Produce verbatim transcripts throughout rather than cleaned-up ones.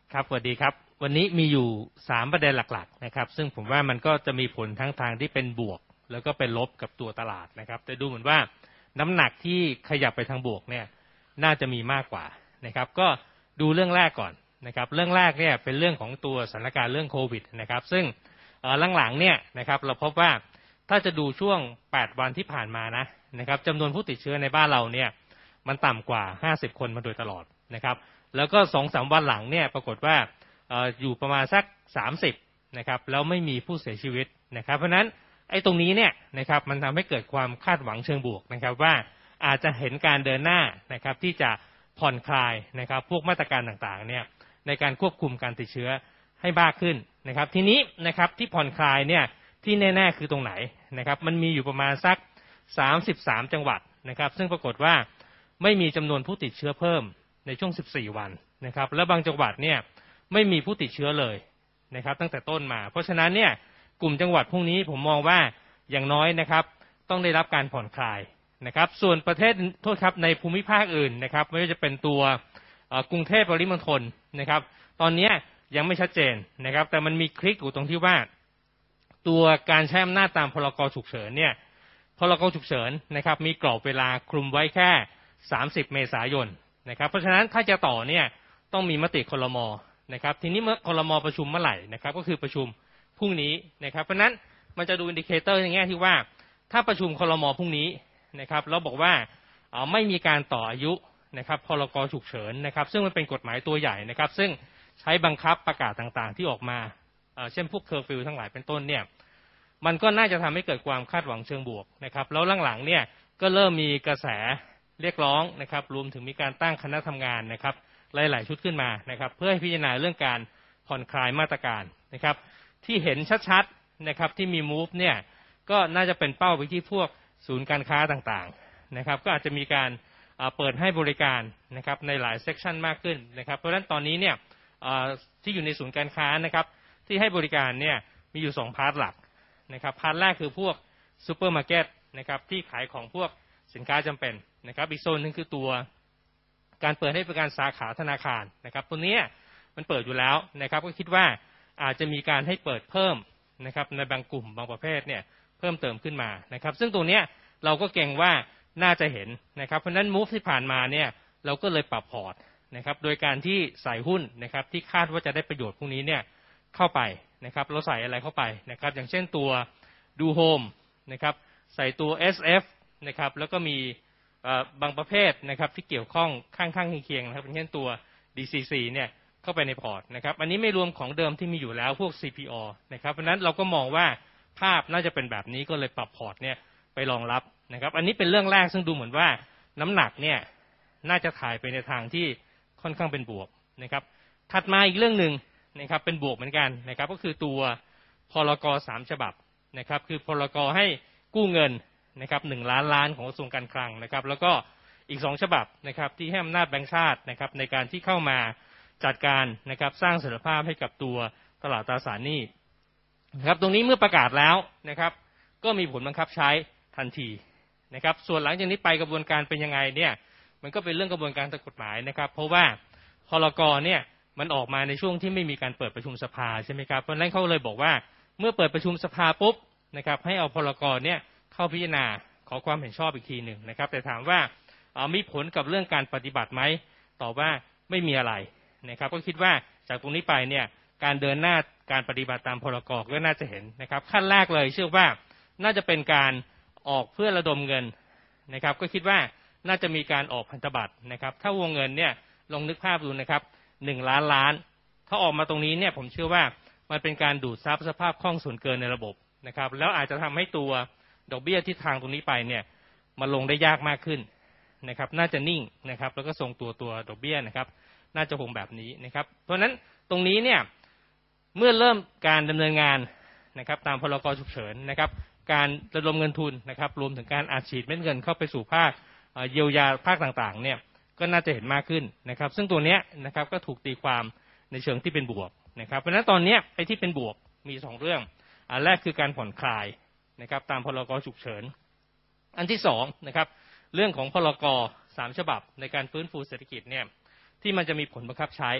ครับสวัสดีครับวันนี้มีอยู่สามประเด็นหลักๆนะครับซึ่งผมว่ามันก็จะมีผลทั้งทางที่เป็นบวกแล้วก็เป็นลบกับตัวตลาดนะครับแต่ดูเหมือนว่าน้ำหนักที่ขยับไปทางบวกเนี่ยน่าจะมีมากกว่านะครับก็ดูเรื่องแรกก่อนนะครับเรื่องแรกเนี่ยเป็นเรื่องของตัวสถานการณ์เรื่องโควิดนะครับซึ่งหลังๆเนี่ยนะครับเราพบว่าถ้าจะดูช่วงแปดวันที่ผ่านมานะนะครับจำนวนผู้ติดเชื้อในบ้านเราเนี่ยมันต่ำกว่าห้าสิบคนมาโดยตลอดนะครับแล้วก็ สองถึงสาม วันหลังเนี่ยปรากฏว่าเอ่ออยู่ประมาณสักสามสิบนะครับแล้วไม่มีผู้เสียชีวิตนะครับเพราะฉะนั้นไอ้ตรงนี้เนี่ยนะครับมันทำให้เกิดความคาดหวังเชิงบวกนะครับว่าอาจจะเห็นการเดินหน้านะครับที่จะผ่อนคลายนะครับพวกมาตรการต่างๆเนี่ยในการควบคุมการติดเชื้อให้มากขึ้นนะครับทีนี้นะครับที่ผ่อนคลายเนี่ยที่แน่ๆคือตรงไหนนะครับมันมีอยู่ประมาณสักสามสิบสามจังหวัดนะครับซึ่งปรากฏว่าไม่มีจำนวนผู้ติดเชื้อเพิ่มในช่วงสิบสี่วันนะครับและบางจังหวัดเนี่ยไม่มีผู้ติดเชื้อเลยนะครับตั้งแต่ต้นมาเพราะฉะนั้นเนี่ยกลุ่มจังหวัดพวกนี้ผมมองว่าอย่างน้อยนะครับต้องได้รับการผ่อนคลายนะครับส่วนประเทศโทษครับในภูมิภาคอื่นนะครับไม่ว่าจะเป็นตัวกรุงเทพปริมณฑลนะครับตอนนี้ยังไม่ชัดเจนนะครับแต่มันมีคลิกอยู่ตรงที่ว่าตัวการใช้อำนาจตามพรกฉุกเฉินเนี่ยพรกฉุกเฉินนะครับมีกรอบเวลาคลุมไว้แค่สามสิบเมษายนนะครับเพราะฉะนั้นถ้าจะต่อเนี่ยต้องมีมติครม.นะครับทีนี้เมื่อครม.ประชุมเมื่อไหร่นะครับก็คือประชุมพรุ่งนี้นะครับเพราะฉะนั้นมันจะดูอินดิเคเตอร์ในแง่ที่ว่าถ้าประชุมครม.พรุ่งนี้นะครับแล้วบอกว่าไม่มีการต่ออายุนะครับพรกฉุกเฉินนะครับซึ่งมันเป็นกฎหมายตัวใหญ่นะครับซึ่งใช้บังคับประกาศต่างๆที่ออกมาเช่นพวกเคอร์ฟิวทั้งหลายเป็นต้นเนี่ยมันก็น่าจะทำให้เกิดความคาดหวังเชิงบวกนะครับแล้วหลังๆเนี่ยก็เริ่มมีกระแสเรียกร้องนะครับรวมถึงมีการตั้งคณะทำงานนะครับหลายๆชุดขึ้นมานะครับเพื่อให้พิจารณาเรื่องการผ่อนคลายมาตรการนะครับที่เห็นชัดๆนะครับที่มี move เนี่ยก็น่าจะเป็นเป้าไปที่พวกศูนย์การค้าต่างๆนะครับก็อาจจะมีการเปิดให้บริการนะครับในหลายเซกชันมากขึ้นนะครับเพราะฉะนั้นตอนนี้เนี่ยที่อยู่ในศูนย์การค้านะครับที่ให้บริการเนี่ยมีอยู่สองพาร์ทหลักนะครับพาร์ทแรกคือพวกซูเปอร์มาร์เก็ตนะครับที่ขายของพวกสินค้าจำเป็นนะครับอีกโซนนึงคือตัวการเปิดให้บริการสาขาธนาคารนะครับตัวนี้มันเปิดอยู่แล้วนะครับก็คิดว่าอาจจะมีการให้เปิดเพิ่มนะครับในบางกลุ่มบางประเภทเนี่ยเพิ่มเติมขึ้นมานะครับซึ่งตัวนี้เราก็เกรงว่าน่าจะเห็นนะครับเพราะฉะนั้นมูฟที่ผ่านมาเนี่ยเราก็เลยปรับพอร์ตนะครับโดยการที่ใส่หุ้นนะครับที่คาดว่าจะได้ประโยชน์พวกนี้เนี่ยเข้าไปนะครับเราใส่อะไรเข้าไปนะครับอย่างเช่นตัวดูโฮมนะครับใส่ตัว เอส เอฟ นะครับแล้วก็มีบางประเภทนะครับที่เกี่ยวข้องข้างๆเคียงๆนะครับเช่นตัว ดี ซี ซี เนี่ยเข้าไปในพอร์ตนะครับอันนี้ไม่รวมของเดิมที่มีอยู่แล้วพวก ซี พี โอ นะครับเพราะฉะนั้นเราก็มองว่าภาพน่าจะเป็นแบบนี้ก็เลยปรับพอร์ตเนี่ยไปรองรับนะครับอันนี้เป็นเรื่องแรกซึ่งดูเหมือนว่าน้ำหนักเนี่ยน่าจะถ่ายไปในทางที่ค่อนข้างเป็นบวกนะครับถัดมาอีกเรื่องหนึ่งนะครับเป็นบวกเหมือนกันนะครับก็คือตัวพรก.สามฉบับนะครับคือพรก.ให้กู้เงินนะครับหนึ่งล้านล้านของกระทรวงการคลังนะครับแล้วก็อีกสองฉบับนะครับที่ให้อำนาจแบงก์ชาตินะครับในการที่เข้ามาจัดการนะครับสร้างเสถียรภาพให้กับตัวตลาดตราสารหนี้นะครับตรงนี้เมื่อประกาศแล้วนะครับก็มีผลบังคับใช้ทันทีนะครับส่วนหลังจากนี้ไปกระบวนการเป็นยังไงเนี่ยมันก็เป็นเรื่องกระบวนการทางกฎหมายนะครับเพราะว่าพรก.เนี่ยมันออกมาในช่วงที่ไม่มีการเปิดประชุมสภาใช่ไหมครับเพราะฉะนั้นเขาเลยบอกว่าเมื่อเปิดประชุมสภาปุ๊บนะครับให้เอาพรก.เนี่ยเข้าพิจารณาขอความเห็นชอบอีกทีหนึ่งนะครับแต่ถามว่ามีผลกับเรื่องการปฏิบัติไหมตอบว่าไม่มีอะไรนะครับก็คิดว่าจากตรงนี้ไปเนี่ยการเดินหน้าการปฏิบัติตามพรก.ก็น่าจะเห็นนะครับขั้นแรกเลยเชื่อว่าน่าจะเป็นการออกเพื่อระดมเงินนะครับก็คิดว่าน่าจะมีการออกพันธบัตรนะครับถ้าวงเงินเนี่ยลองนึกภาพดูนะครับหนึ่งล้านล้านถ้าออกมาตรงนี้เนี่ยผมเชื่อว่ามันเป็นการดูดซับสภาพคล่องส่วนเกินในระบบนะครับแล้วอาจจะทำให้ตัวดอกเบี้ยทิศทางตรงนี้ไปเนี่ยมันลงได้ยากมากขึ้นนะครับน่าจะนิ่งนะครับแล้วก็ทรงตัวตัวดอกเบี้ยนะครับน่าจะคงแบบนี้นะครับเพราะฉะนั้นตรงนี้เนี่ยเมื่อเริ่มการดำเนินงานนะครับตามพรก.ฉุกเฉินนะครับการระดมเงินทุนนะครับรวมถึงการอัดฉีดเม็ดเงินเข้าไปสู่ภาคเยียวยาภาคต่างๆเนี่ยก็น่าจะเห็นมากขึ้นนะครับซึ่งตัวนี้นะครับก็ถูกตีความในเชิงที่เป็นบวกนะครับเพราะฉะนั้นตอนนี้ไอ้ที่เป็นบวกมีสองเรื่องอันแรกคือการผ่อนคลายนะครับตามพรก.ฉุกเฉินอันที่สองนะครับเรื่องของพรก.สามฉบับในการฟื้นฟูเศรษฐกิจเนี่ยที่มันจะมีผลบังคับใช้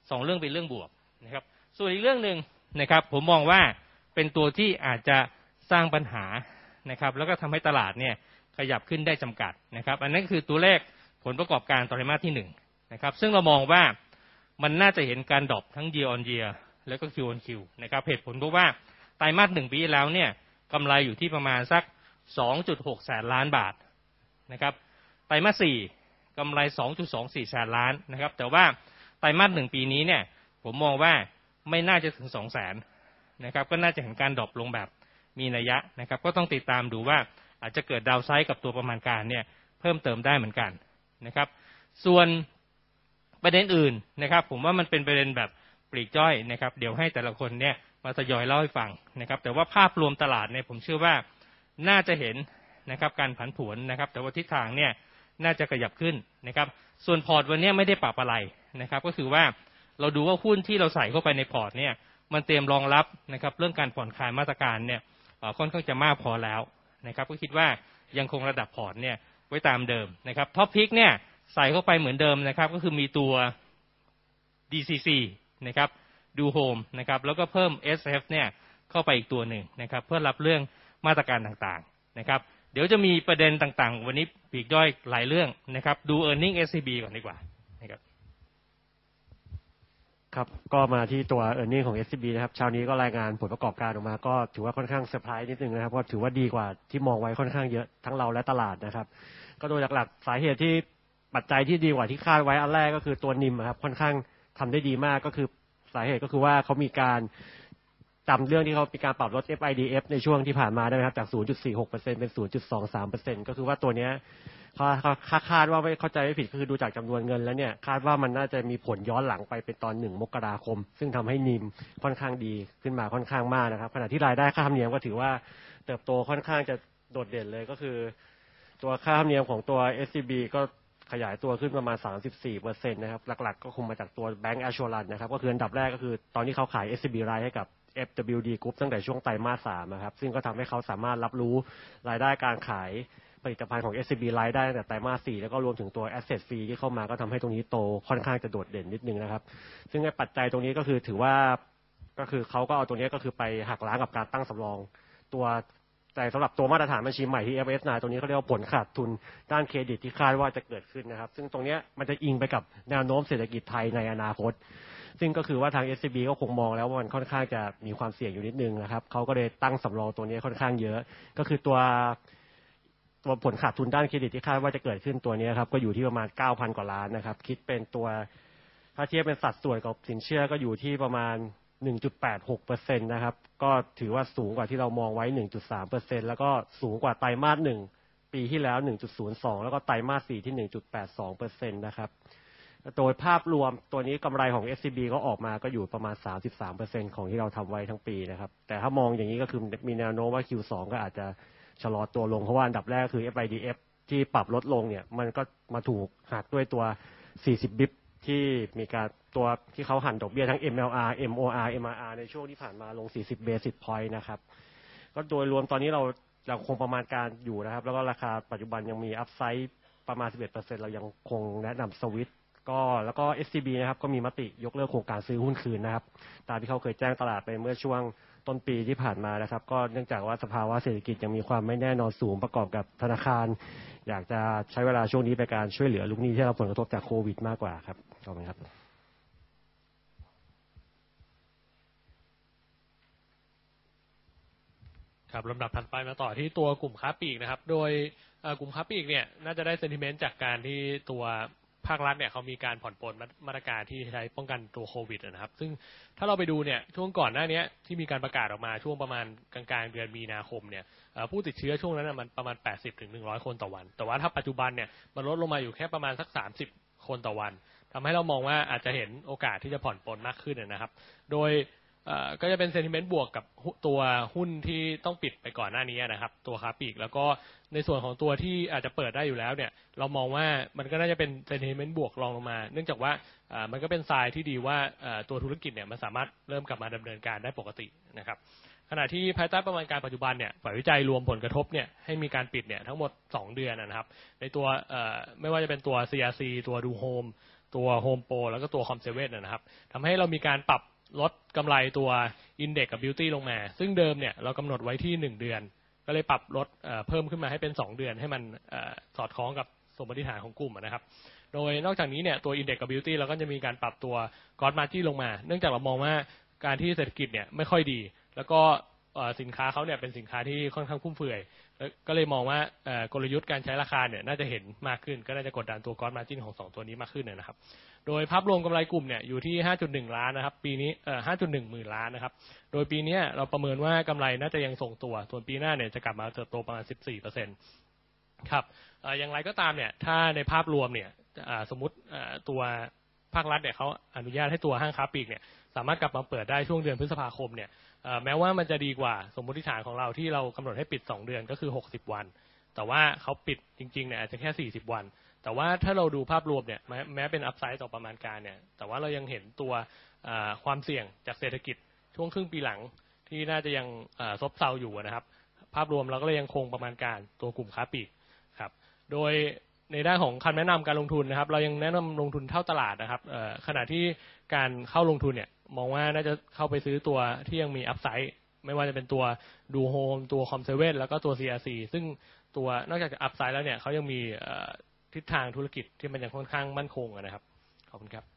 สองเรื่องเป็นเรื่องบวกนะครับส่วนอีกเรื่องนึงนะครับผมมองว่าเป็นตัวที่อาจจะสร้างปัญหานะครับแล้วก็ทำให้ตลาดเนี่ยขยับขึ้นได้จำกัดนะครับอันนั้นคือตัวเลขผลประกอบการไตรมาสที่หนึ่งนะครับซึ่งเรามองว่ามันน่าจะเห็นการดรอปทั้ง year on year แล้วก็ Q on Q นะครับเหตุผลเพราะว่าไตรมาสหนึ่งปีแล้วเนี่ยกำไรอยู่ที่ประมาณสัก สองจุดหก แสนล้านบาทนะครับไตรมาสสี่กำไร สองจุดสองสี่ แสนล้านนะครับแต่ว่าไตรมาสหนึ่งปีนี้เนี่ยผมมองว่าไม่น่าจะถึงสองแสนนะครับก็น่าจะเห็นการดรอปลงแบบมีนัยยะนะครับก็ต้องติดตามดูว่าอาจจะเกิดดาวไซด์กับตัวประมาณการเนี่ยเพิ่มเติมได้เหมือนกันนะครับส่วนประเด็นอื่นนะครับผมว่ามันเป็นประเด็นแบบปลีกย่อยนะครับเดี๋ยวให้แต่ละคนเนี่ยมาทยอยเล่าให้ฟังนะครับแต่ว่าภาพรวมตลาดเนี่ยผมเชื่อว่าน่าจะเห็นนะครับการผันผวนนะครับแต่ว่าทิศทางเนี่ยน่าจะขยับขึ้นนะครับส่วนพอร์ตวันนี้ไม่ได้ปรับอะไรนะครับก็คือว่าเราดูว่าหุ้นที่เราใส่เข้าไปในพอร์ตเนี่ยมันเตรียมรองรับนะครับเรื่องการผ่อนคลายมาตรการเนี่ยค่อนข้างจะมากพอแล้วนะครับก็คิดว่ายังคงระดับพอร์ตเนี่ยไว้ตามเดิมนะครับท็อปพิกเนี่ยใส่เข้าไปเหมือนเดิมนะครับก็คือมีตัว ดี ซี ซี นะครับดูโฮมนะครับแล้วก็เพิ่ม เอส เอฟ เนี่ยเข้าไปอีกตัวหนึ่งนะครับเพื่อรับเรื่องมาตรการต่างๆนะครับเดี๋ยวจะมีประเด็นต่างๆวันนี้ปลีกย่อยหลายเรื่องนะครับดู earning เอส ซี บี ก่อนดีกว่านะครับครับก็มาที่ตัว earning ของ เอส ซี บี นะครับเช้านี้ก็รายงานผลประกอบการออกมาก็ถือว่าค่อนข้างเซอร์ไพรส์นิดนึงนะครับเพราะถือว่าดีกว่าที่มองไว้ค่อนข้างเยอะทั้งเราและตลาดนะครับก็โดยหลักๆสาเหตุที่ปัจจัยที่ดีกว่าที่คาดไว้อันแรกก็คือตัวนิมครับค่อนข้างทำได้ดีมากก็คือสาเหตุก็คือว่าเขามีการจำเรื่องที่เขามีการปรับลด เอฟ ไอ ดี เอฟ ในช่วงที่ผ่านมาได้ไหมครับจาก ศูนย์จุดสี่หกเปอร์เซ็นต์ เป็น ศูนย์จุดสองสามเปอร์เซ็นต์ ก็คือว่าตัวเนี้ยเขาคาดว่าไม่เข้าใจไม่ผิดก็คือดูจากจำนวนเงินแล้วเนี่ยคาดว่ามันน่าจะมีผลย้อนหลังไปเป็นตอนหนึ่งมกราคมซึ่งทำให้นิมค่อนข้างดีขึ้นมาค่อนข้างมากนะครับขณะที่รายได้ค่าธรรมเนียมก็ถือว่าเติบโตค่อนข้างจะโดดเด่นเลยก็คือตัวค่าธรรมเนียมของตัว เอส ซี บี ก็ขยายตัวขึ้นประมาณ สามสิบสี่เปอร์เซ็นต์ นะครับหลักๆก็คงมาจากตัว Bank Assurance นะครับก็คืออันดับแรกก็คือตอนที่เขาขาย เอส ซี บี Life ให้กับ เอฟ ดับเบิลยู ดี Group ตั้งแต่ช่วงไตรมาสสามนะครับซึ่งก็ทำให้เขาสามารถรับรู้รายได้การขายผลิตภัณฑ์ของ เอส ซี บี Life ได้ตั้งแต่ไตรมาสสี่แล้วก็รวมถึงตัว Asset Fee ที่เข้ามาก็ทำให้ตรงนี้โตค่อนข้างจะโดดเด่นนิดนึงนะครับซึ่งในปัจจัยตรงนี้ก็คือถือว่าก็คือเขาก็เอาตัวนี้ก็คือไปหักล้างกับการตั้งสำรองตัวแต่สำหรับตัวมาตรฐานบัญชีใหม่ที่ เอฟ เอส ไนน์ ตัวนี้เขาเรียกว่าผลขาดทุนด้านเครดิตที่คาดว่าจะเกิดขึ้นนะครับซึ่งตรงนี้มันจะอิงไปกับแนวโน้มเศรษฐกิจไทยในอนาคตซึ่งก็คือว่าทาง เอส ซี บี ก็คงมองแล้วว่ามันค่อนข้างจะมีความเสี่ยงอยู่นิดนึงนะครับเขาก็เลยตั้งสำรองตัวนี้ค่อนข้างเยอะก็คือตัวตัวผลขาดทุนด้านเครดิตที่คาดว่าจะเกิดขึ้นตัวนี้ครับก็อยู่ที่ประมาณ เก้าพัน กว่าล้านนะครับคิดเป็นตัวถ้าเทียบเป็นสัดส่วนกับสินเชื่อก็อยู่ที่ประมาณ หนึ่งจุดแปดหกเปอร์เซ็นต์ นะครับก็ถือว่าสูงกว่าที่เรามองไว้ หนึ่งจุดสามเปอร์เซ็นต์ แล้วก็สูงกว่าไตรมาสหนึ่งปีที่แล้ว หนึ่งจุดศูนย์สอง แล้วก็ไตรมาสสี่ที่ หนึ่งจุดแปดสองเปอร์เซ็นต์ นะครับโดยภาพรวมตัวนี้กำไรของ เอส ซี บี ก็ออกมาก็อยู่ประมาณ สามสิบสามเปอร์เซ็นต์ ของที่เราทำไว้ทั้งปีนะครับแต่ถ้ามองอย่างนี้ก็คือมีแนวโน้มว่า คิว สอง ก็อาจจะชะลอตัวลงเพราะว่าอันดับแรกคือ เอฟ ไอ ดี เอฟ ที่ปรับลดลงเนี่ยมันก็มาถูกหักด้วยตัวสี่สิบบิปที่มีการตัวที่เขาหันดอกเบี้ยทั้ง เอ็ม แอล อาร์ เอ็ม โอ อาร์ เอ็ม อาร์ อาร์ ในช่วงที่ผ่านมาลงสี่สิบ basis point นะครับก็โดยรวมตอนนี้เราเราคงประมาณการอยู่นะครับแล้วก็ราคาปัจจุบันยังมีอัพไซด์ประมาณ สิบเอ็ดเปอร์เซ็นต์ เรายังคงแนะนำสวิตช์ก็แล้วก็ เอส ซี บี นะครับก็มีมติยกเลิกโครงการซื้อหุ้นคืนนะครับตามที่เขาเคยแจ้งตลาดไปเมื่อช่วงต้นปีที่ผ่านมานะครับก็เนื่องจากว่าสภาวะเศรษฐกิจยังมีความไม่แน่นอนสูงประกอบกับธนาคารอยากจะใช้เวลาช่วงนี้ในการช่วยเหลือลูกหนี้ที่ได้รับผลกระทบจากโควิดมากกว่าครับขอบคุณครับครับลำดับถัดไปมาต่อที่ตัวกลุ่มค้าปลีกนะครับโดยกลุ่มค้าปลีกเนี่ยน่าจะได้เซนติเมนต์จากการที่ตัวภาครัฐเนี่ยเขามีการผ่อนปลนมาตรการที่ใช้ป้องกันตัวโควิดนะครับซึ่งถ้าเราไปดูเนี่ยช่วงก่อนหน้านี้ที่มีการประกาศออกมาช่วงประมาณกลางๆเดือนมีนาคมเนี่ยผู้ติดเชื้อช่วงนั้นมันประมาณ แปดสิบถึงหนึ่งร้อย คนต่อวันแต่ว่าถ้าปัจจุบันเนี่ยมันลดลงมาอยู่แค่ประมาณสักสามสิบคนต่อวันทำให้เรามองว่าอาจจะเห็นโอกาสที่จะผ่อนปลนมากขึ้นนะครับโดยก็จะเป็นเซนติเมนต์บวกกับตัวหุ้นที่ต้องปิดไปก่อนหน้านี้นะครับตัวค้าปลีกแล้วก็ในส่วนของตัวที่อาจจะเปิดได้อยู่แล้วเนี่ยเรามองว่ามันก็น่าจะเป็นเซนติเมนต์บวกรองลงมาเนื่องจากว่ามันก็เป็นทรายที่ดีว่าตัวธุรกิจเนี่ยมันสามารถเริ่มกลับมาดำเนินการได้ปกตินะครับขณะที่ภายใต้ประมาณการปัจจุบันเนี่ยฝ่ายวิจัยรวมผลกระทบเนี่ยให้มีการปิดเนี่ยทั้งหมดสองเดือนนะครับในตัวไม่ว่าจะเป็นตัว ซี อาร์ ซี ตัว Do Home ตัว Home Pro แล้วก็ตัว Com เซเว่น นะครับทำให้เรามีการปรับลดกำไรตัว Index กับ Beauty ลงมาซึ่งเดิมเนี่ยเรากำหนดไว้ที่หนึ่งเดือนก็เลยปรับลดเพิ่มขึ้นมาให้เป็นสองเดือนให้มันสอดคล้องกับสมมติฐานของกลุ่มนะครับโดยนอกจากนี้เนี่ยตัว Index กับ Beauty เราก็จะมีการปรับตัว Gross Margin ลงมาเนื่องจากเรามองว่าการที่เศรษฐกิจเนี่ยไม่ค่อยดีแล้วก็สินค้าเขาเนี่ยเป็นสินค้าที่ค่อนข้างฟุ่มเฟือยก็เลยมองว่ากลยุทธ์การใช้ราคาเนี่ยน่าจะเห็นมากขึ้นก็น่าจะกดดันตัว Gross Margin ของสองตัวนี้มากขึ้นนะครับโดยภาพรวมกำไรกลุ่มเนี่ยอยู่ที่ ห้าจุดหนึ่ง ล้านนะครับปีนี้เอ่อ ห้าจุดหนึ่ง หมื่นล้านนะครับโดยปีนี้เราประเมินว่ากำไรน่าจะยังทรงตัวส่วนปีหน้าเนี่ยจะกลับมาเติบโตประมาณ สิบสี่เปอร์เซ็นต์ ครับอย่างไรก็ตามเนี่ยถ้าในภาพรวมเนี่ยสมมุติตัวภาครัฐเนี่ยเขาอนุญาตให้ตัวห้างค้าปลีกเนี่ยสามารถกลับมาเปิดได้ช่วงเดือนพฤษภาคมเนี่ยแม้ว่ามันจะดีกว่าสมมติฐานของเราที่เรากำหนดให้ปิดสองเดือนก็คือหกสิบวันแต่ว่าเขาปิดจริงๆเนี่ยอาจจะแค่สี่สิบวันแต่ว่าถ้าเราดูภาพรวมเนี่ยแม้เป็นอัพไซด์ต่อประมาณการเนี่ยแต่ว่าเรายังเห็นตัวความเสี่ยงจากเศรษฐกิจช่วงครึ่งปีหลังที่น่าจะยังซบเซาอยู่นะครับภาพรวมเราก็เลยยังคงประมาณการตัวกลุ่มค้าปลีกครับโดยในด้านของคำแนะนำการลงทุนนะครับเรายังแนะนำลงทุนเท่าตลาดนะครับขณะที่การเข้าลงทุนเนี่ยมองว่าน่าจะเข้าไปซื้อตัวที่ยังมีอัพไซด์ไม่ว่าจะเป็นตัว Do Home ตัว Com เซเว่น แล้วก็ตัว ซี อาร์ ซี ซึ่งตัวนอกจากอัพไซด์แล้วเนี่ยเขายังมีทิศทางธุรกิจที่มันยังค่อนข้างมั่นคงนะครับขอบคุณครับ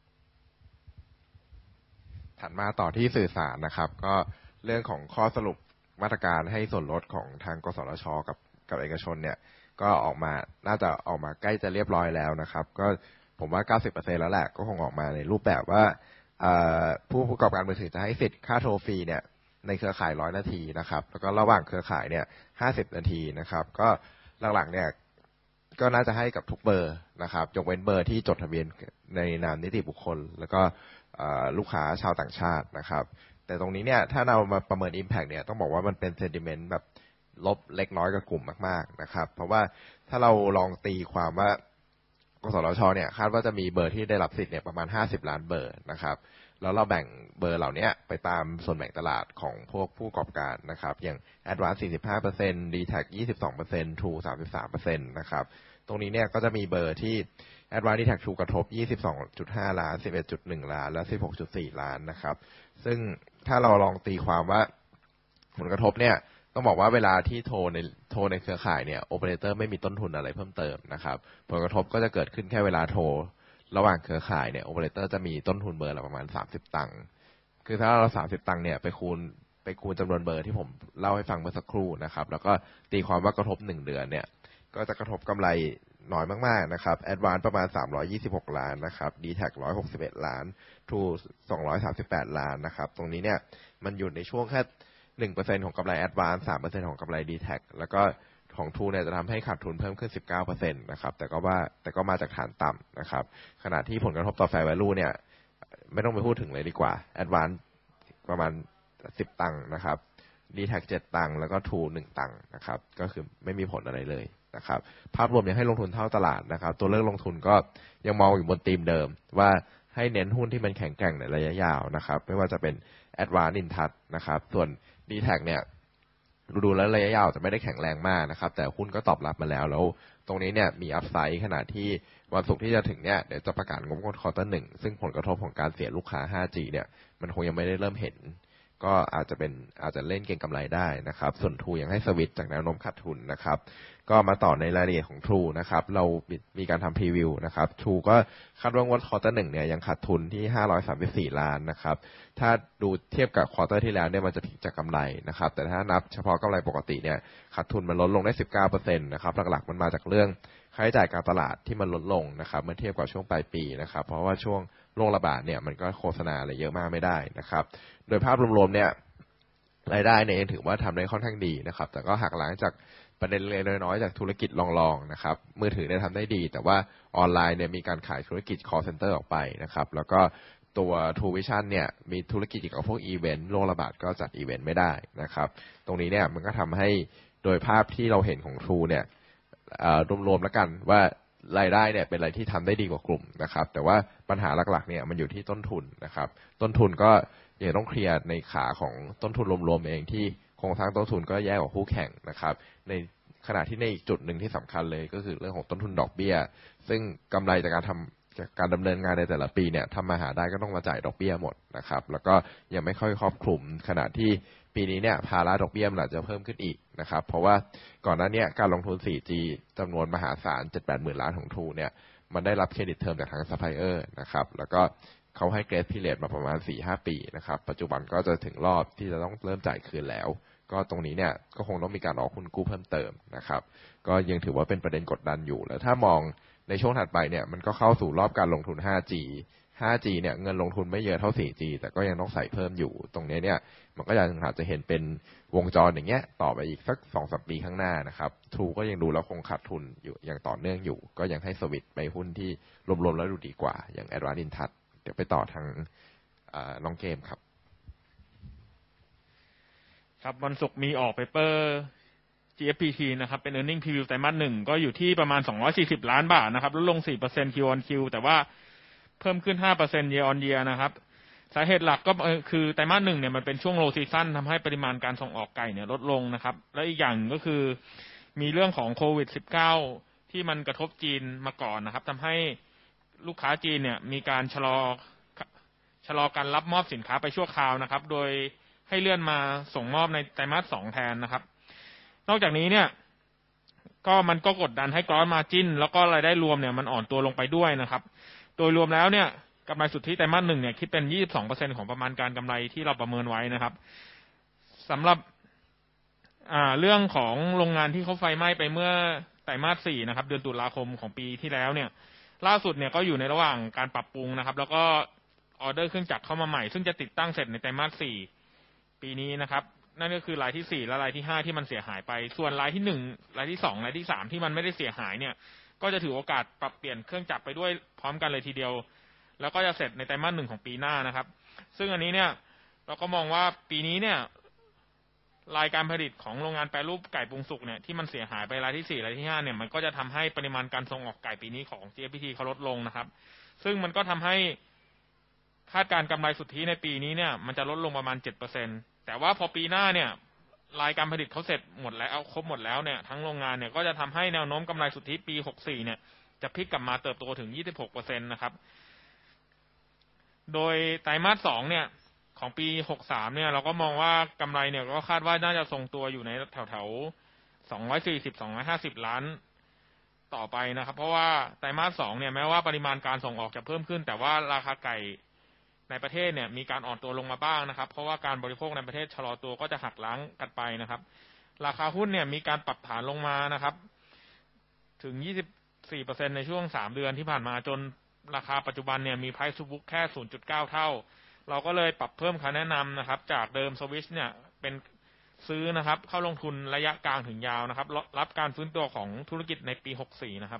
ถัดมาต่อที่สื่อสารนะครับก็เรื่องของข้อสรุปมาตรการให้ส่วนลดของทางกสทช.กับกับเอกชนเนี่ยก็ออกมาน่าจะออกมาใกล้จะเรียบร้อยแล้วนะครับก็ผมว่า เก้าสิบเปอร์เซ็นต์ แล้วแหละก็คงออกมาในรูปแบบว่าผู้ประกอบการมือถือจะให้สิทธิ์ค่าโทรฟรีเนี่ยในเครือข่ายร้อยนาทีนะครับแล้วก็ระหว่างเครือข่ายเนี่ยห้าสิบนาทีนะครับก็หลังๆเนี่ยก็น่าจะให้กับทุกเบอร์นะครับยกเว้นเบอร์ที่จดทะเบียนในนามนิติบุคคลแล้วก็ลูกค้าชาวต่างชาตินะครับแต่ตรงนี้เนี่ยถ้าเรามาประเมิน impact เนี่ยต้องบอกว่ามันเป็น sentiment แบบลบเล็กน้อยกับกลุ่มมากๆนะครับเพราะว่าถ้าเราลองตีความว่ากสทช.เนี่ยคาดว่าจะมีเบอร์ที่ได้รับสิทธิ์เนี่ยประมาณห้าสิบล้านเบอร์นะครับแล้วเราแบ่งเบอร์เหล่านี้ไปตามส่วนแบ่งตลาดของพวกผู้ประกอบการนะครับอย่าง Advance สี่สิบห้าเปอร์เซ็นต์ ดี แท็ก ยี่สิบสองเปอร์เซ็นต์ True สามสิบสามเปอร์เซ็นต์ นะครับตรงนี้เนี่ยก็จะมีเบอร์ที่ Advance ดี แท็ก True กระทบ ยี่สิบสองจุดห้า ล้าน สิบเอ็ดจุดหนึ่ง ล้านและ สิบหกจุดสี่ ล้านนะครับซึ่งถ้าเราลองตีความว่าผลกระทบเนี่ยต้องบอกว่าเวลาที่โทรในโทรในเครือข่ายเนี่ยโอเปอเรเตอร์ไม่มีต้นทุนอะไรเพิ่มเติมนะครับผลกระทบก็จะเกิดขึ้นแค่เวลาโทรระหว่างเครือข่ายเนี่ยโอเปอเรเตอร์จะมีต้นทุนเบอร์ละประมาณสามสิบตังค์คือถ้าเราสามสิบตังค์เนี่ยไปคูณไปคูณจำนวนเบอร์ที่ผมเล่าให้ฟังเมื่อสักครู่นะครับแล้วก็ตีความว่ากระทบหนึ่งเดือนเนี่ยก็จะกระทบกำไรน้อยมากๆนะครับ Advance ประมาณสามร้อยยี่สิบหกล้านนะครับ ดี แท็ก หนึ่งร้อยหกสิบเอ็ดล้าน True สองร้อยสามสิบแปดล้านนะครับตรงนี้เนี่ยมันอยู่ในช่วงแค่ หนึ่งเปอร์เซ็นต์ ของกำไร Advance สามเปอร์เซ็นต์ ของกำไร ดี แท็ก แล้วก็ของ True เนี่ยจะทำให้ขาดทุนเพิ่มขึ้น สิบเก้าเปอร์เซ็นต์ นะครับแต่ก็ว่าแต่ก็มาจากฐานต่ำนะครับขณะที่ผลกระทบต่อ Fair Value เนี่ยไม่ต้องไปพูดถึงเลยดีกว่า Advance ประมาณสิบตังค์นะครับ ดี แท็ก เจ็ดตังค์แล้วก็ True หนึ่งตังค์นะครับก็คือไม่มีผลอะไรเลยนะครับภาพรวมยังให้ลงทุนเท่าตลาดนะครับตัวเลือกลงทุนก็ยังมองอยู่บนธีมเดิมว่าให้เน้นหุ้นที่มันแข็งแกร่งในระยะยาวนะครับไม่ว่าจะเป็น Advance Intouch นะครับส่วน ดี แท็ก เนี่ยดูๆแล้วระยะยาวจะไม่ได้แข็งแรงมากนะครับแต่หุ้นก็ตอบรับมาแล้วแล้วตรงนี้เนี่ยมีอัพไซด์ขณะที่วันศุกร์ที่จะถึงเนี่ยเดี๋ยวจะประกาศงบควอเตอร์หนึ่งซึ่งผลกระทบของการเสียลูกค้า ห้าจี เนี่ยมันคงยังไม่ได้เริ่มเห็นก็อาจจะเป็นอาจจะเล่นเก็งกำไรได้นะครับส่วน True ยังให้สวิตช์จากแนวโน้มขาดทุนนะครับก็มาต่อในรายละเอียดของ True นะครับเรามีการทำพรีวิวนะครับ True ก็คาดว่างวดควอเตอร์หนึ่งเนี่ยยังขาดทุนที่ห้าร้อยสามสิบสี่ล้านนะครับถ้าดูเทียบกับควอเตอร์ที่แล้วเนี่ยมันจะถึงจากกำไรนะครับแต่ถ้านับเฉพาะกำไรปกติเนี่ยขาดทุนมันลดลงได้ สิบเก้าเปอร์เซ็นต์ นะครับหลักๆมันมาจากเรื่องค่าใช้จ่ายการตลาดที่มันลดลงนะครับเมื่อเทียบกับช่วงปลายปีนะครับเพราะว่าช่วงโรคระบาดเนี่ยมันก็โฆษณาอะไรเยอะมากไม่ได้นะครับโดยภาพรวมๆเนี่ยรายได้เนี่ยยังถือว่าทำได้ค่อนข้างดีนะครับแต่ก็หักล้างจากประเด็นเล็กน้อยจากธุรกิจลองๆนะครับมือถือเนี่ยทำได้ดีแต่ว่าออนไลน์เนี่ยมีการขายธุรกิจ call center ออกไปนะครับแล้วก็ตัว True Vision เนี่ยมีธุรกิจเกี่ยวกับพวกอีเวนต์โรคระบาดก็จัดอีเวนต์ไม่ได้นะครับตรงนี้เนี่ยมันก็ทำให้โดยภาพที่เราเห็นของ True เนี่ยรวมๆแล้วกันว่ารายได้เนี่ยเป็นอะไรที่ทำได้ดีกว่ากลุ่มนะครับแต่ว่าปัญหาหลักๆเนี่ยมันอยู่ที่ต้นทุนนะครับต้นทุนก็ยังต้องเคลียร์ในขาของต้นทุนรวมๆเองที่โครงสร้างต้นทุนก็แย่กว่าคู่แข่งนะครับในขณะที่ในอีกจุดหนึ่งที่สำคัญเลยก็คือเรื่องของต้นทุนดอกเบี้ยซึ่งกำไรจากการทำจากการดำเนินงานในแต่ละปีเนี่ยทำมาหาได้ก็ต้องมาจ่ายดอกเบี้ยหมดนะครับแล้วก็ยังไม่ค่อยครอบคลุมขณะที่ปีนี้เนี่ยภาระดอกเบี้ยมันอาจจะเพิ่มขึ้นอีกนะครับเพราะว่าก่อนหน้านี้การลงทุน โฟร์จี จำนวนมหาศาล เจ็ดแปดหมื่นล้านของ True เนี่ยมันได้รับเครดิตเทอมจากทางซัพพลายเออร์นะครับแล้วก็เขาให้เกรดพีเรียดมาประมาณ สี่ห้า ปีนะครับปัจจุบันก็จะถึงรอบที่จะต้องเริ่มจ่ายคืนแล้วก็ตรงนี้เนี่ยก็คงต้องมีการออกหุ้นกู้เพิ่มเติมนะครับก็ยังถือว่าเป็นประเด็นกดดันอยู่แล้วถ้ามองในช่วงถัดไปเนี่ยมันก็เข้าสู่รอบการลงทุน ห้าจี ห้าจี เนี่ยเงินลงทุนไม่เยอะเท่า โฟร์จี แต่ก็ยังต้องใส่เพิ่มอยู่ตรงนี้เนี่ยมันก็ยังอาจจะเห็นเป็นวงจรอย่างเงี้ยต่อไปอีกสัก สองถึงสาม ปีข้างหน้านะครับ True ก็ยังดูแล้วคงขาดทุนอยู่อย่างต่อเนื่องอยู่ก็ยังให้สวิตช์ไปหุ้นที่รวมๆแล้วดูดีกว่าอย่าง Advanced Intouch เดี๋ยวไปต่อทางน้องเกมครับครับวันศุกร์มีออกเปเปอร์ จี เอฟ พี ที นะครับเป็น Earning Preview ไตรมาสหนึ่งก็อยู่ที่ประมาณสองร้อยสี่สิบล้านบาทนะครับลดลง สี่เปอร์เซ็นต์ Q on Q แต่ว่าเพิ่มขึ้น ห้าเปอร์เซ็นต์ Year on Year นะครับสาเหตุหลักก็คือไตรมาสหนึ่งเนี่ยมันเป็นช่วง Low Season ทำให้ปริมาณการส่งออกไก่เนี่ยลดลงนะครับและอีกอย่างก็คือมีเรื่องของโควิด สิบเก้า ที่มันกระทบจีนมาก่อนนะครับทำให้ลูกค้าจีนเนี่ยมีการชะลอชะลอการรับมอบสินค้าไปชั่วคราวนะครับโดยให้เลื่อนมาส่งมอบในไตรมาสสองแทนนะครับนอกจากนี้เนี่ยก็มันก็กดดันให้ Gross Margin แล้วก็รายได้รวมเนี่ยมันอ่อนตัวลงไปด้วยนะครับโดยรวมแล้วเนี่ยกำไรสุทธิไตรมาสหนึ่งเนี่ยคิดเป็น ยี่สิบสองเปอร์เซ็นต์ ของประมาณการกำไรที่เราประเมินไว้นะครับสำหรับอ่าเรื่องของโรงงานที่เขาไฟไหม้ไปเมื่อไตรมาสสี่นะครับเดือนตุลาคมของปีที่แล้วเนี่ยล่าสุดเนี่ยก็อยู่ในระหว่างการปรับปรุงนะครับแล้วก็ออเดอร์เครื่องจักรเข้ามาใหม่ซึ่งจะติดตั้งเสร็จในไตรมาสสี่ปีนี้นะครับนั่นก็คือรายที่สี่และรายที่ห้าที่มันเสียหายไปส่วนรายที่หนึ่งรายที่สองรายที่สามที่มันไม่ได้เสียหายเนี่ยก็จะถือโอกาสปรับเปลี่ยนเครื่องจักรไปด้วยพร้อมกันเลยทีเดียวแล้วก็จะเสร็จในไตรมาสหนึ่งของปีหน้านะครับซึ่งอันนี้เนี่ยเราก็มองว่าปีนี้เนี่ยรายการผลิตของโรงงานแปรรูปไก่ปรุงสุกเนี่ยที่มันเสียหายไปรายที่สี่รายที่ห้าเนี่ยมันก็จะทำให้ปริมาณการส่งออกไก่ปีนี้ของ จี เอฟ พี ที เขาลดลงนะครับซึ่งมันก็ทำให้คาดการณ์กำไรสุทธิในปีนี้เนี่ยมันจะลดลงประมาณ เจ็ดเปอร์เซ็นต์ แต่ว่าพอปีหน้าเนี่ยรายการผลิตเขาเสร็จหมดแล้วครบหมดแล้วเนี่ยทั้งโรงงานเนี่ยก็จะทำให้แนวโน้มกำไรสุทธิปีหกสิบสี่เนี่ยจะพลิกกลับมาเติบโตถึง ยี่สิบหกเปอร์เซ็นต์ นะครับโดยไตรมาสสองเนี่ยของปีหกสิบสามเนี่ยเราก็มองว่ากำไรเนี่ยก็คาดว่าน่าจะทรงตัวอยู่ในแถวๆสองร้อยสี่สิบ สองร้อยห้าสิบล้านต่อไปนะครับเพราะว่าไตรมาสสองเนี่ยแม้ว่าปริมาณการส่งออกจะเพิ่มขึ้นแต่ว่าราคาไก่ในประเทศเนี่ยมีการอ่อนตัวลงมาบ้างนะครับเพราะว่าการบริโภคในประเทศชะลอตัวก็จะหักล้างกันไปนะครับราคาหุ้นเนี่ยมีการปรับฐานลงมานะครับถึง ยี่สิบสี่เปอร์เซ็นต์ ในช่วงสามเดือนที่ผ่านมาจนราคาปัจจุบันเนี่ยมี Price to Book แค่ ศูนย์จุดเก้า เท่าเราก็เลยปรับเพิ่มคำแนะนำนะครับจากเดิมสวิชเนี่ยเป็นซื้อนะครับเข้าลงทุนระยะกลางถึงยาวนะครับรับการฟื้นตัวของธุรกิจในปีหกสิบสี่นะครับ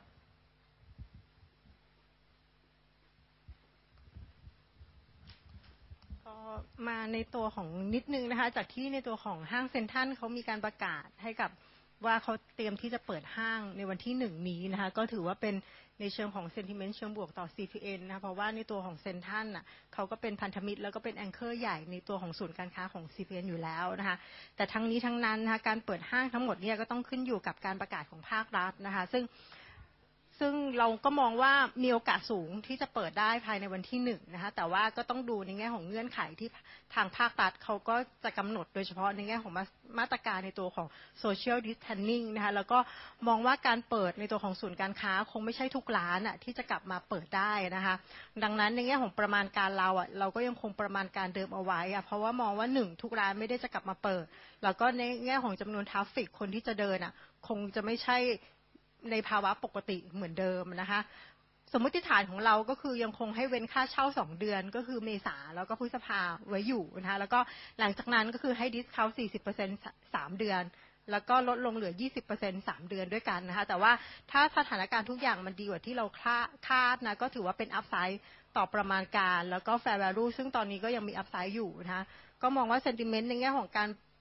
มาในตัวของนิดนึงนะคะจากที่ในตัวของห้างเซ็นทรัลเขามีการประกาศให้กับว่าเขาเตรียมที่จะเปิดห้างในวันที่หนึ่งนี้นะคะก็ถือว่าเป็นในเชิงของเซนติเมนต์เชิงบวกต่อ ซี พี เอ็น นะคะเพราะว่าในตัวของเซ็นทรัลน่ะเขาก็เป็นพันธมิตรแล้วก็เป็นแองเกอร์ใหญ่ในตัวของศูนย์การค้าของ ซี พี เอ็น อยู่แล้วนะคะแต่ทั้งนี้ทั้งนั้นนะคะการเปิดห้างทั้งหมดเนี่ยก็ต้องขึ้นอยู่กับการประกาศของภาครัฐนะคะซึ่งซึ่งเราก็มองว่ามีโอกาสสูงที่จะเปิดได้ภายในวันที่หนึ่งนะคะแต่ว่าก็ต้องดูในแง่ของเงื่อนไขที่ทางภาครัฐเขาก็จะกำหนดโดยเฉพาะในแง่ของมาตรการในตัวของ social distancing นะคะแล้วก็มองว่าการเปิดในตัวของศูนย์การค้าคงไม่ใช่ทุกร้านอ่ะที่จะกลับมาเปิดได้นะคะดังนั้นในแง่ของประมาณการเราอ่ะเราก็ยังคงประมาณการเดิมเอาไว้อ่ะเพราะว่ามองว่าหนึ่งทุกร้านไม่ได้จะกลับมาเปิดแล้วก็ในแง่ของจำนวนทราฟฟิกคนที่จะเดินอ่ะคงจะไม่ใช่ในภาวะปกติเหมือนเดิมนะคะสมมติฐานของเราก็คือยังคงให้เว้นค่าเช่าสองเดือนก็คือเมษาแล้วก็พฤษภาไว้อยู่นะคะแล้วก็หลังจากนั้นก็คือให้ดิสเคาท์ สี่สิบเปอร์เซ็นต์ สามเดือนแล้วก็ลดลงเหลือ ยี่สิบเปอร์เซ็นต์ สามเดือนด้วยกันนะคะแต่ว่าถ้าสถานการณ์ทุกอย่างมันดีกว่าที่เราคาดนะก็ถือว่าเป็นอัพไซด์ต่อประมาณการแล้วก็ fair value ซึ่งตอนนี้ก็ยังมีอัพไซด์อยู่นะคะก็มองว่า sentiment ในแง่ของการ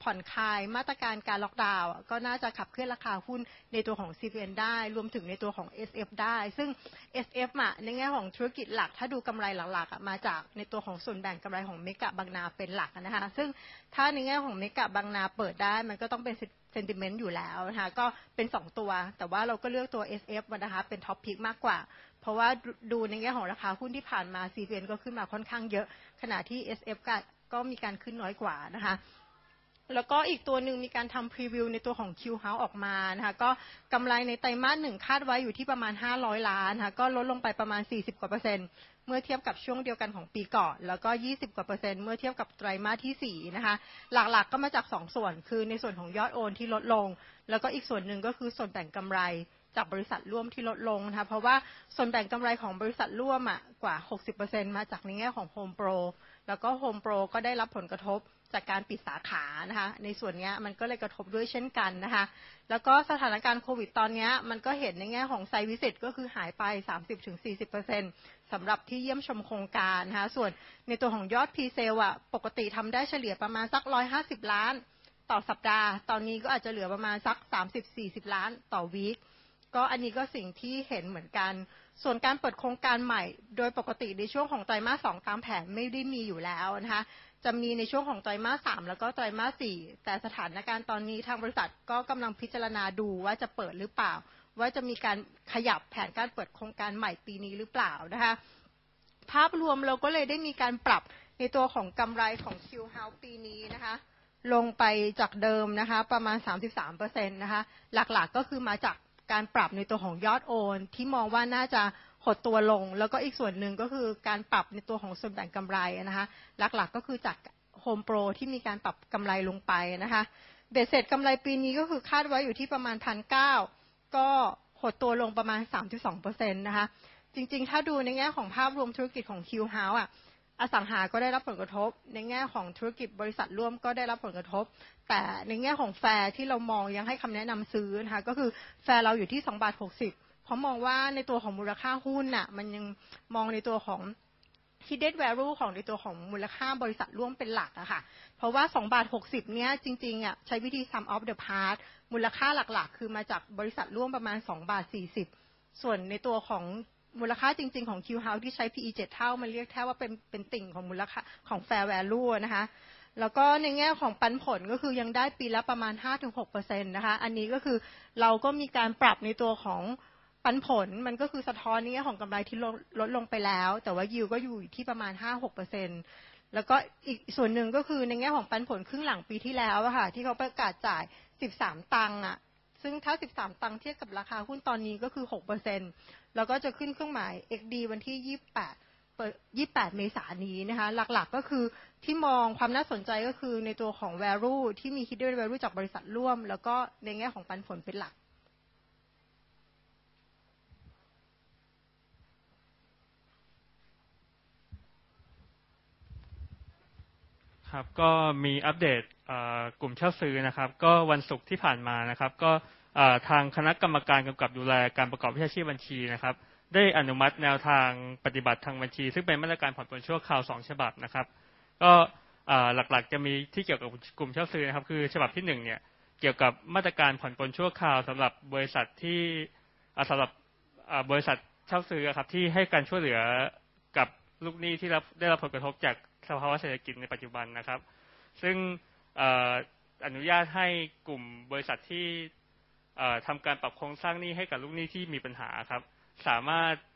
ผ่อนคลายมาตรการการล็อกดาวน์ก็น่าจะขับเคลื่อนราคาหุ้นในตัวของ ซี พี เอ็น ได้รวมถึงในตัวของ เอส เอฟ ได้ซึ่ง เอส เอฟ อ่ะในแง่ของธุรกิจหลักถ้าดูกำไรหลักๆมาจากในตัวของส่วนแบ่งกำไรของเมกะบางนาเป็นหลักนะคะซึ่งถ้าในแง่ของเมกะบางนาเปิดได้มันก็ต้องเป็นเซนติเมนต์อยู่แล้วนะคะก็เป็นสองตัวแต่ว่าเราก็เลือกตัว เอส เอฟ นะคะเป็นท็อปพิกมากกว่าเพราะว่าดูในแง่ของราคาหุ้นที่ผ่านมา ซี พี เอ็น ก็ขึ้นมาค่อนข้างเยอะขณะที่ เอส เอฟ ก็ก็มีการขึ้นน้อยกว่านะคะแล้วก็อีกตัวหนึ่งมีการทำพรีวิวในตัวของ Q House ออกมานะคะก็กำไรในไตรมาสหนึ่งคาดไว้อยู่ที่ประมาณห้าร้อยล้านนะคะก็ลดลงไปประมาณสี่สิบกว่าเปอร์เซ็นต์เมื่อเทียบกับช่วงเดียวกันของปีก่อนแล้วก็ยี่สิบกว่าเปอร์เซ็นต์เมื่อเทียบกับไตรมาสที่สี่นะคะหลักๆก็มาจากสองส่วนคือในส่วนของยอดโอนที่ลดลงแล้วก็อีกส่วนหนึ่งก็คือส่วนแบ่งกำไรจากบริษัทร่วมที่ลดลงนะคะเพราะว่าส่วนแบ่งกำไรของบริษัทร่วมอ่ะกว่า หกสิบเปอร์เซ็นต์ มาจากในแง่ของ Home Pro แล้วก็ Home Pro ก็ได้รับผลกระทบจากการปิดสาขานะคะในส่วนนี้มันก็เลยกระทบด้วยเช่นกันนะคะแล้วก็สถานการณ์โควิดตอนนี้มันก็เห็นในแง่ของไซต์วิสิตก็คือหายไป สามสิบถึงสี่สิบเปอร์เซ็นต์ สำหรับที่เยี่ยมชมโครงการนะคะส่วนในตัวของยอด Pre-sale อ่ะปกติทำได้เฉลี่ยประมาณสักหนึ่งร้อยห้าสิบล้านต่อสัปดาห์ตอนนี้ก็อาจจะเหลือประมาณสัก สามสิบถึงสี่สิบล้านต่อวีคก็อันนี้ก็สิ่งที่เห็นเหมือนกันส่วนการเปิดโครงการใหม่โดยปกติในช่วงของไตรมาสสองตามแผนไม่ได้มีอยู่แล้วนะคะจะมีในช่วงของไตรมาสสามแล้วก็ไตรมาสสี่แต่สถานการณ์ตอนนี้ทางบริษัทก็กำลังพิจารณาดูว่าจะเปิดหรือเปล่าว่าจะมีการขยับแผนการเปิดโครงการใหม่ปีนี้หรือเปล่านะคะภาพรวมเราก็เลยได้มีการปรับในตัวของกำไรของ Q House ปีนี้นะคะลงไปจากเดิมนะคะประมาณ สามสิบสามเปอร์เซ็นต์ นะคะหลักๆก็คือมาจากการปรับในตัวของยอดโอนที่มองว่าน่าจะหดตัวลงแล้วก็อีกส่วนหนึ่งก็คือการปรับในตัวของส่วนแบ่งกำไรนะคะหลักๆก็คือจาก Home Pro ที่มีการปรับกำไรลงไปนะคะเบ็ดเสร็จกำไรปีนี้ก็คือคาดไว้อยู่ที่ประมาณ หนึ่งพันเก้าร้อย ก็หดตัวลงประมาณ สามสิบสองเปอร์เซ็นต์ นะคะจริงๆถ้าดูในแง่ของภาพรวมธุรกิจของ Q House อ่ะอสังหาก็ได้รับผลกระทบในแง่ของธุรกิจบริษัทร่วมก็ได้รับผลกระทบแต่ในแง่ของแฟร์ที่เรามองยังให้คำแนะนำซื้อนะคะก็คือแฟร์เราอยู่ที่สองบาทหกสิบเพราะมองว่าในตัวของมูลค่าหุ้นน่ะมันยังมองในตัวของ hidden value ของในตัวของมูลค่าบริษัทร่วมเป็นหลักอะค่ะเพราะว่าสองบาทหกสิบเนี้ยจริงๆอะใช้วิธี sum of the part มูลค่าหลักๆคือมาจากบริษัทร่วมประมาณสองบาทสี่สิบส่วนในตัวของมูลค่าจริงๆของ Q House ที่ใช้ พี อี เจ็ดเท่ามันเรียกแค่ว่าเป็นเป็นติ่งของมูลค่าของ fair value นะคะแล้วก็ในแง่ของปันผลก็คือยังได้ปีละประมาณ ห้าถึงหกเปอร์เซ็นต์ นะคะอันนี้ก็คือเราก็มีการปรับในตัวของปันผลมันก็คือสะท้อนในแง่ของกำไรที่ลดลดลงไปแล้วแต่ว่ายิวก็อยู่ที่ประมาณ ห้าถึงหกเปอร์เซ็นต์ แล้วก็อีกส่วนหนึ่งก็คือในแง่ของปันผลครึ่งหลังปีที่แล้วอะค่ะที่เขาประกาศจ่ายสิบสามตังค์อะซึ่งถ้าสิบสามตังค์เทียบกับราคาหุ้นตอนนี้ก็คือ หกเปอร์เซ็นต์ แล้วก็จะขึ้นเครื่องหมาย เอ็กซ์ ดี วันที่ยี่สิบแปดยี่สิบแปดเมษายนนี้นะคะหลักๆก็คือที่มองความน่าสนใจก็คือในตัวของ value ที่มี hidden value จากบริษัทร่วมแล้วก็ในแง่ของปันผลเป็นหลักครับก็มีอัปเดตกลุ่มเช่าซื้อนะครับก็วันศุกร์ที่ผ่านมานะครับก็ทางคณะกรรมการกำกับดูแลการประกอบวิชาชีพบัญชีนะครับได้อนุมัติแนวทางปฏิบัติทางบัญชีซึ่งเป็นมาตรการผ่อนปลนชั่วคราวสองฉบับนะครับก็หลักๆจะมีที่เกี่ยวกับกลุ่มเช่าซื้อนะครับคือฉบับที่หนึ่งเนี่ยเกี่ยวกับมาตรการผ่อนปลนชั่วคราวสำหรับบริษัทที่สำหรับบริษัทเช่าซื้อครับที่ให้การช่วยเหลือกับลูกหนี้ที่รับได้รับผลกระทบจากสภาวะเศรษฐกิจในปัจจุบันนะครับซึ่งอนุญาตให้กลุ่มบริษัทที่ทำการปรับโครงสร้างหนี้ให้กับลูกหนี้ที่มีปัญหาครับสามารถ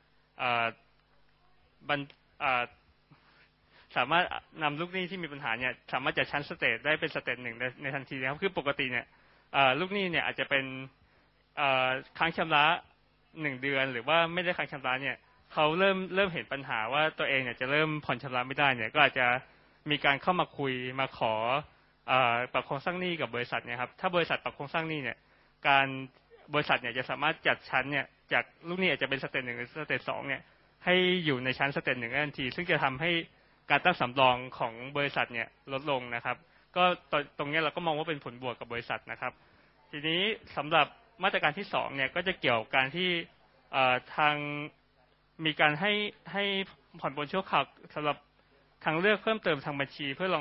สามารถนำลูกหนี้ที่มีปัญหาเนี่ยสามารถจัดชั้นสเตจได้เป็นสเตจหนึ่งในทันทีนะครับคือปกติเนี่ยลูกหนี้เนี่ยอาจจะเป็นค้างชำระหนึ่งเดือนหรือว่าไม่ได้ค้างชำระเนี่ยเขาเริ่มเริ่มเห็นปัญหาว่าตัวเองเนี่ยจะเริ่มผ่อนชำระไม่ได้เนี่ยก็อาจจะมีการเข้ามาคุยมาขอปรับโครงสร้างหนี้กับบริษัทเนี่ยครับถ้าบริษัทปรับโครงสร้างหนี้เนี่ยการบริษัทเนี่ยจะสามารถจัดชั้นเนี่ยจากลูกหนี้อาจจะเป็นสเตจหนึ่งหรือสเตจสองเนี่ยให้อยู่ในชั้นสเตจหนึ่งทันทีซึ่งจะทำให้การตั้งสำรองของบริษัทเนี่ยลดลงนะครับก็ตรงนี้เราก็มองว่าเป็นผลบวกกับบริษัทนะครับทีนี้สำหรับมาตรการที่สองเนี่ยก็จะเกี่ยวกับการที่ทางมีการให้ให้ผ่อนปลนชั่วคราวสำหรับทางเลือกเพิ่มเติมทางบัญชีเพื่อรองรับ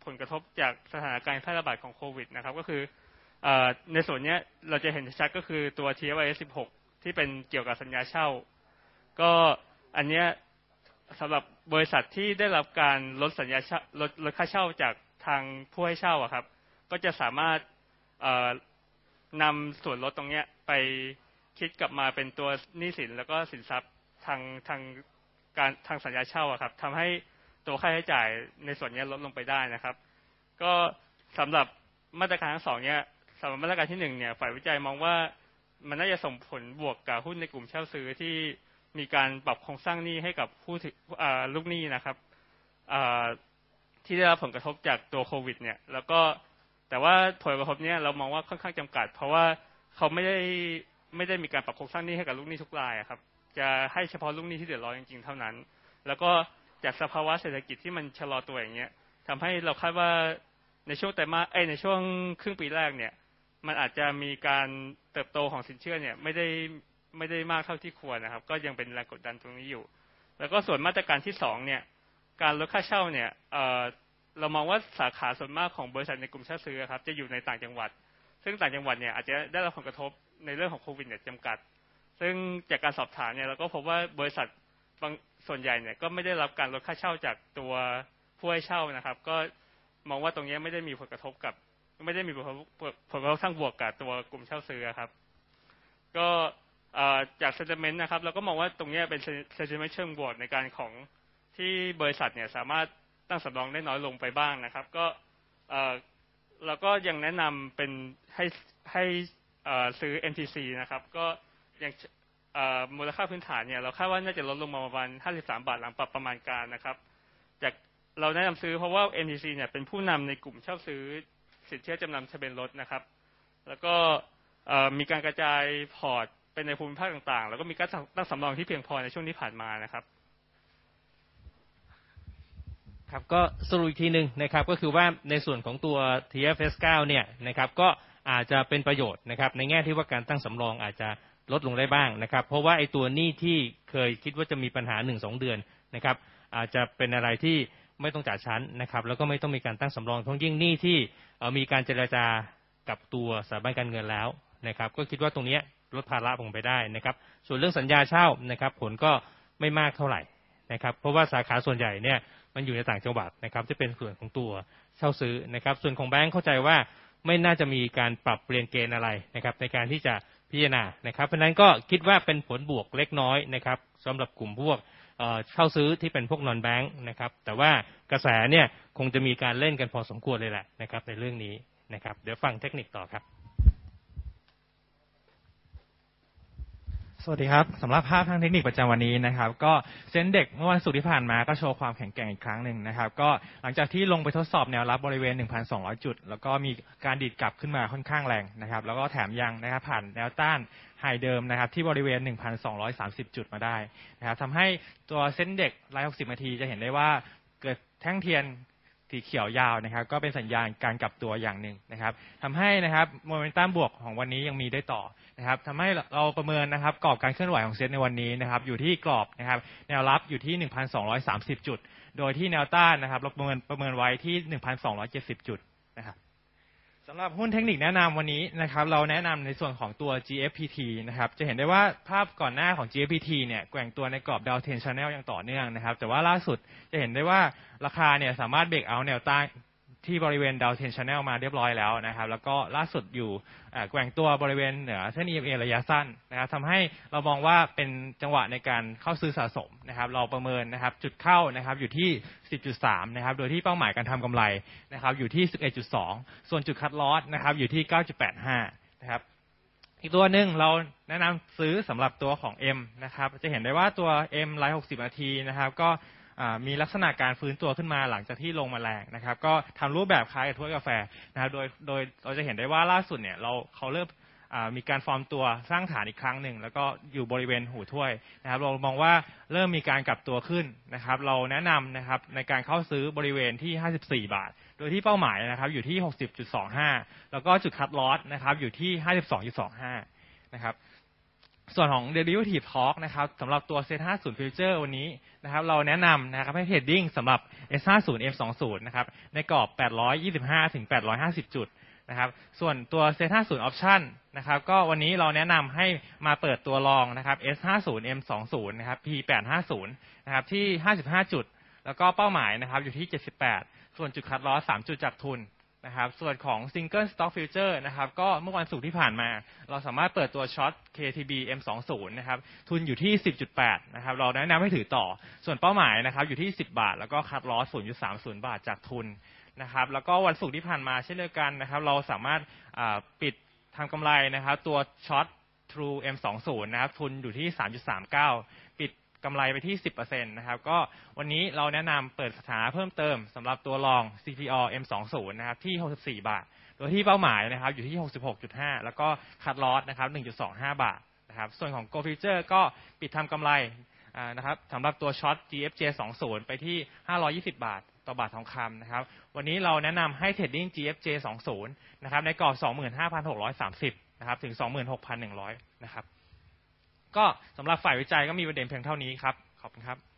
ผลกระทบจากสถานการณ์แพร่ระบาดของโควิดนะครับก็คือในส่วนนี้เราจะเห็นชัดก็คือตัว ที เอฟ ไอ เอส สิบหกที่เป็นเกี่ยวกับสัญญาเช่าก็อันนี้สำหรับบริษัทที่ได้รับการลดสัญญาเช่าลดลดค่าเช่าจากทางผู้ให้เช่าอะครับก็จะสามารถนำส่วนลดตรงนี้ไปคิดกลับมาเป็นตัวหนี้สินแล้วก็สินทรัพย์ทางทางการทางสัญญาเช่าอะครับทำให้ตัวค่าใช้จ่ายในส่วนนี้ลดลงไปได้นะครับก็สำหรับมาตรการทั้งสองเนี้ยสำหรับมาตรการที่หนึ่งเนี่ยฝ่ายวิจัยมองว่ามันน่าจะส่งผลบวกกับหุ้นในกลุ่มเช่าซื้อที่มีการปรับโครงสร้างหนี้ให้กับผู้ถือลูกหนี้นะครับที่ได้รับผลกระทบจากตัวโควิดเนี่ยแล้วก็แต่ว่าผลกระทบเนี้ยเรามองว่าค่อนข้างจำกัดเพราะว่าเขาไม่ได้ไม่ได้มีการปรับโครงสร้างหนี้ให้กับลูกหนี้ทุกรายครับจะให้เฉพาะลูกหนี้ที่เดือดร้อนจริงๆเท่านั้นแล้วก็จากสภาวะเศรษฐกิจที่มันชะลอตัวอย่างเงี้ยทำให้เราคาดว่าในช่วงไตรมาสเอ้ยในช่วงครึ่งปีแรกเนี่ยมันอาจจะมีการเติบโตของสินเชื่อเนี่ยไม่ได้ไม่ได้มากเท่าที่ควรนะครับก็ยังเป็นแรงกดดันตรงนี้อยู่แล้วก็ส่วนมาตรการที่สองเนี่ยการลดค่าเช่าเนี่ยเอ่อเรามองว่าสาขาส่วนมากของบริษัทในกลุ่มเช่าซื้อครับจะอยู่ในต่างจังหวัดซึ่งต่างจังหวัดเนี่ยอาจจะได้รับผลกระทบในเรื่องของโควิดเนี่ยจำกัดซึ่งจากการสอบถามเนี่ยเราก็พบว่าบริษัทบางส่วนใหญ่เนี่ยก็ไม่ได้รับการลดค่าเช่าจากตัวผู้ให้เช่านะครับก็มองว่าตรงนี้ไม่ได้มีผลกระทบกับไม่ได้มีผลผลกระทบทางบวกกับตัวกลุ่มเช่าซื้อครับก็จากเซนติเมนต์นะครับเราก็มองว่าตรงนี้เป็นเซนติเมนต์เชิงบวกในการของที่บริษัทเนี่ยสามารถตั้งสำรองได้น้อยลงไปบ้างนะครับก็เราก็ยังแนะนำเป็นให้ให้ซื้อ เอ็น ที ซี นะครับก็ยังมูลค่าพื้นฐานเนี่ยเราคาดว่าน่าจะลดลงมาประมาณห้าสิบสามบาทหลังปรับประมาณการนะครับจากเราแนะนำซื้อเพราะว่า เอ็น ที ซี เนี่ยเป็นผู้นำในกลุ่มเช่าซื้อสินเชื่อจำนำทะเบียนรถนะครับแล้วก็มีการกระจายพอร์ตเป็นในภูมิภาคต่างๆแล้วก็มีการตั้งสำรองที่เพียงพอในช่วงที่ผ่านมานะครับครับก็สรุปอีกทีนึงนะครับก็คือว่าในส่วนของตัว ที เอฟ เอส เก้าเนี่ยนะครับก็อาจจะเป็นประโยชน์นะครับในแง่ที่ว่าการตั้งสำรองอาจจะลดลงได้บ้างนะครับเพราะว่าไอ้ตัวหนี้ที่เคยคิดว่าจะมีปัญหา หนึ่งถึงสอง เดือนนะครับอาจจะเป็นอะไรที่ไม่ต้องจ่ายชั้นนะครับแล้วก็ไม่ต้องมีการตั้งสำรองทั้งยิ่งหนี้ที่มีการเจรจากับตัวสถาบันการเงินแล้วนะครับก็คิดว่าตรงนี้ลดภาระลงไปได้นะครับส่วนเรื่องสัญญาเช่านะครับผลก็ไม่มากเท่าไหร่นะครับเพราะว่าสาขาส่วนใหญ่เนี่ยมันอยู่ในต่างจังหวัดนะครับที่เป็นส่วนของตัวเช่าซื้อนะครับส่วนของแบงค์เข้าใจว่าไม่น่าจะมีการปรับเปลี่ยนเกณฑ์อะไรนะครับในการที่จะพิจารณานะครับเพราะนั้นก็คิดว่าเป็นผลบวกเล็กน้อยนะครับสำหรับกลุ่มพวกเช่าซื้อที่เป็นพวกนอนแบงค์นะครับแต่ว่ากระแสเนี่ยคงจะมีการเล่นกันพอสมควรเลยแหละนะครับในเรื่องนี้นะครับเดี๋ยวฟังเทคนิคต่อครับสวัสดีครับสำหรับภาพทางเทคนิคประจำวันนี้นะครับก็เซ็นเด็กเมื่อวันศุกร์ที่ผ่านมาก็โชว์ความแข็งแกร่งอีกครั้งหนึ่งนะครับก็หลังจากที่ลงไปทดสอบแนวรับบริเวณ หนึ่งพันสองร้อย จุดแล้วก็มีการดีดกลับขึ้นมาค่อนข้างแรงนะครับแล้วก็แถมยังนะครับผ่านแนวต้านไฮเดิมนะครับที่บริเวณ หนึ่งพันสองร้อยสามสิบ จุดมาได้นะครับทำให้ตัวเซ็นเด็กรายหกสิบนาทีจะเห็นได้ว่าเกิดแท่งเทียนสีเขียวยาวนะครับก็เป็นสัญญาณการกลับตัวอย่างหนึ่งนะครับทำให้นะครับโมเมนตัมบวกของวันนี้ยังมีได้ต่อนะครับทำให้เราประเมินนะครับกรอบการเคลื่อนไหวของเซ็ตในวันนี้นะครับอยู่ที่กรอบนะครับแนวรับอยู่ที่ หนึ่งพันสองร้อยสามสิบ จุดโดยที่แนวต้านนะครับเราประเมินประเมินไว้ที่ หนึ่งพันสองร้อยเจ็ดสิบ จุดนะครับสำหรับหุ้นเทคนิคแนะนำวันนี้นะครับเราแนะนำในส่วนของตัว จี เอฟ พี ที นะครับจะเห็นได้ว่าภาพก่อนหน้าของ จี เอฟ พี ที เนี่ยแกว่งตัวในกรอบดาวเทน Channel อย่างต่อเนื่องนะครับแต่ว่าล่าสุดจะเห็นได้ว่าราคาเนี่ยสามารถเบรกเอาท์แนวต้านที่บริเวณดาวเทน Channel มาเรียบร้อยแล้วนะครับแล้วก็ล่าสุดอยู่แกว่งตัวบริเวณเหนือเส้น อี เอ็ม เอ ระยะสั้นนะครับทำให้เรามองว่าเป็นจังหวะในการเข้าซื้อสะสมนะครับเราประเมินนะครับจุดเข้านะครับอยู่ที่ สิบจุดสาม นะครับโดยที่เป้าหมายการทำกำไรนะครับอยู่ที่ สิบเอ็ดจุดสอง ส่วนจุดคัทลอสนะครับอยู่ที่ เก้าจุดแปดห้า นะครับอีกตัวหนึ่งเราแนะนำซื้อสำหรับตัวของ M นะครับจะเห็นได้ว่าตัว M รายหกสิบนาทีนะครับก็มีลักษณะการฟื้นตัวขึ้นมาหลังจากที่ลงมาแรงนะครับก็ทำรูปแบบคล้ายกับถ้วยกาแฟนะครับโดยโดยเราจะเห็นได้ว่าล่าสุดเนี่ยเราเขาเริ่มมีการฟอร์มตัวสร้างฐานอีกครั้งหนึ่งแล้วก็อยู่บริเวณหูถ้วยนะครับเรามองว่าเริ่มมีการกลับตัวขึ้นนะครับเราแนะนำนะครับในการเข้าซื้อบริเวณที่ห้าสิบสี่บาทโดยที่เป้าหมายนะครับอยู่ที่ หกสิบจุดสองห้า แล้วก็จุดคัทลอสนะครับอยู่ที่ ห้าสิบสองจุดสองห้า นะครับส่วนของ Derivative Talk นะครับสำหรับตัว เซ็ต ห้าสิบ Future วันนี้นะครับเราแนะนำนะครับให้เทรดดิ้งสำหรับ เอส ห้าสิบ เอ็ม ยี่สิบ นะครับในกรอบ แปดร้อยยี่สิบห้าถึงแปดร้อยห้าสิบ จุดนะครับส่วนตัว เซ็ต ห้าสิบ Option นะครับก็วันนี้เราแนะนำให้มาเปิดตัวรองนะครับ เอส ห้าสิบ เอ็ม ยี่สิบ นะครับ พี แปดร้อยห้าสิบ นะครับที่ห้าสิบห้าจุดแล้วก็เป้าหมายนะครับอยู่ที่เจ็ดสิบแปดส่วนจุดคัดลอสสามจุดจากทุนนะครับส่วนของ Single Stock Future นะครับก็เมื่อวันศุกร์ที่ผ่านมาเราสามารถเปิดตัวช็อต เค ที บี เอ็ม ยี่สิบ นะครับทุนอยู่ที่ สิบจุดแปด นะครับเราแนะนำให้ถือต่อส่วนเป้าหมายนะครับอยู่ที่สิบบาทแล้วก็คัดลอส ศูนย์จุดสามศูนย์ บาทจากทุนนะครับแล้วก็วันศุกร์ที่ผ่านมาเช่นเดียวกันนะครับเราสามารถปิดทำกำไรนะครับตัวช็อต True เอ็ม ยี่สิบ นะครับทุนอยู่ที่ สามจุดสามเก้า ปิดกำไรไปที่ สิบเปอร์เซ็นต์ นะครับก็วันนี้เราแนะนำเปิดสถานะเพิ่มเติมสำหรับตัวรอง ซี พี อ เอ็ม ยี่สิบ นะครับที่หกสิบสี่บาทโดยที่เป้าหมายนะครับอยู่ที่ หกสิบหกจุดห้า แล้วก็คัดลอสนะครับ หนึ่งจุดสองห้า บาทนะครับส่วนของ Go Future ก็ปิดทำกำไรนะครับสำหรับตัวช็อต จี เอฟ เจ ยี่สิบ ไปที่ห้าร้อยยี่สิบบาทต่อบาททองคำนะครับวันนี้เราแนะนำให้เทรดดิ้ง จี เอฟ เจ ยี่สิบ นะครับในกรอบ สองหมื่นห้าพันหกร้อยสามสิบ นะครับถึง สองหมื่นหกพันหนึ่งร้อย นะครับก็สำหรับฝ่ายวิจัยก็มีประเด็นเพียงเท่านี้ครับขอบคุณครับ